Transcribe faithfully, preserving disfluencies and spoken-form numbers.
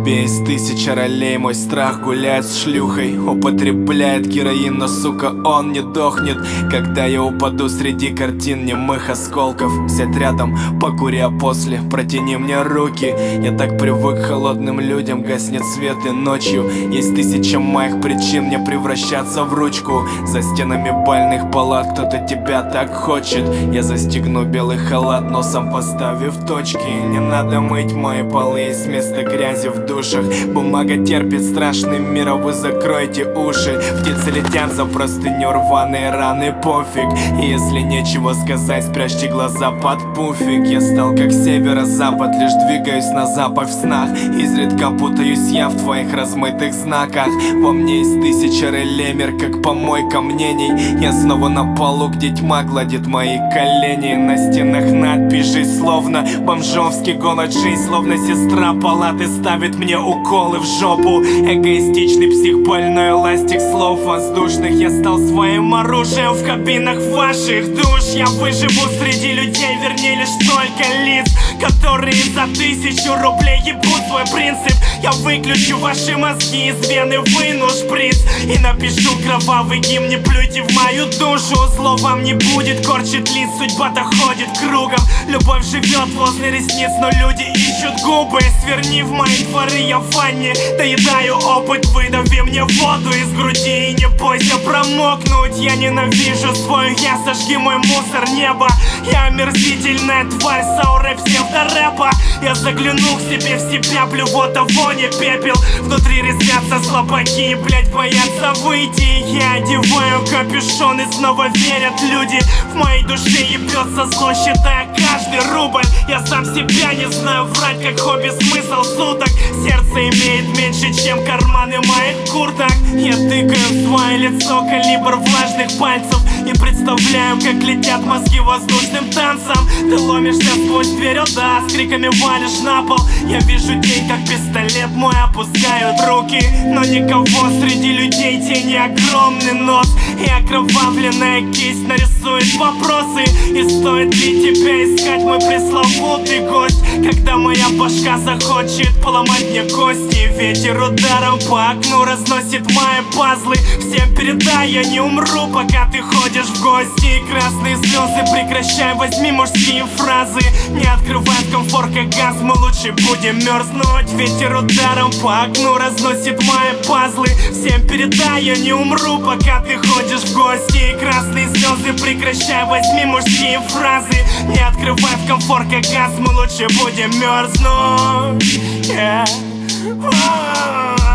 тебе из тысячи ролей. Мой страх гуляет с шлюхой, употребляет героин, но, сука, он не дохнет. Когда я упаду среди картин немых осколков, сядь рядом, покури, а после протяни мне руки. Я так привык к холодным людям, гаснет свет и ночью есть тысяча моих причин мне превращаться в ручку. За стенами бальных палат кто-то тебя так хочет. Я застегну белый халат, носом поставив точки. Не надо мыть мои полы из места грязи в душах. Бумага терпит страшный мир, а вы закройте уши. Птицы летят за простыню, рваные раны, пофиг. И если нечего сказать, спрячьте глаза под пуфик. Я стал как северо-запад, лишь двигаюсь на запах в снах. Изредка путаюсь я в твоих размытых знаках. Во мне есть тысяча реле, мир как помойка мнений. Я снова на полу, где тьма гладит мои колени. На стенах надпись «Жизнь», словно бомжовский голод. Жизнь, словно сестра палаты, ставит мне уколы в жопу. Эгоистичный псих, больной эластик слов воздушных. Я стал своим оружием в кабинах ваших душ. Я выживу среди людей, вернее лишь только лиц, которые за тысячу рублей ебут свой принцип. Я выключу ваши мозги, из вены выну шприц и напишу кровавый гимн. Не плюйте в мою душу, зло вам не будет, корчит лиц, судьба-то ходит кругом. Любовь живет возле ресниц, но люди ищут губы. Сверни в мои дворы, я в ванне доедаю опыт. Выдави мне воду из груди и не бойся промокнуть. Я ненавижу свой я, сожги мой мусор неба. Я омерзительная тварь с аурой псевдорэпа. Я загляну к себе в себя, блювота, вони, пепел. Внутри резвятся слабаки, блять, боятся выйти. Я одеваю капюшон и снова верят люди. В моей душе ебется зло, считая каждый рубль. Я сам себя не знаю, врать как хобби, смысл суток. Сердце имеет меньше, чем карманы моих курток. Я тыкаю в свое лицо калибр влажных пальцев и представляю, как летят мозги воздушным танцем. Ты ломишься сквозь дверь, о да, с криками валишь на пол. Я вижу день, как пистолет мой опускают руки, но никого среди людей, тени огромный нос и окровавленная кисть нарисует вопросы. И стоит ли тебя искать, мой пресловутый гость, когда моя башка захочет поломать мне кости? Ветер ударом по окну разносит мои пазлы. Всем передай, я не умру, пока ты ходишь в гости. Красные слезы прекращай, возьми мужские фразы. Не открывай в комфорка газ, мы лучше будем мерзнуть. Ветер ударом по окну разносит мои пазлы. Всем передай, я не умру, пока ты ходишь в гости. Красные слезы прекращай, возьми мужские фразы. Не открывай в комфорка газ, мы лучше будем мерзнуть. Yeah. Oh.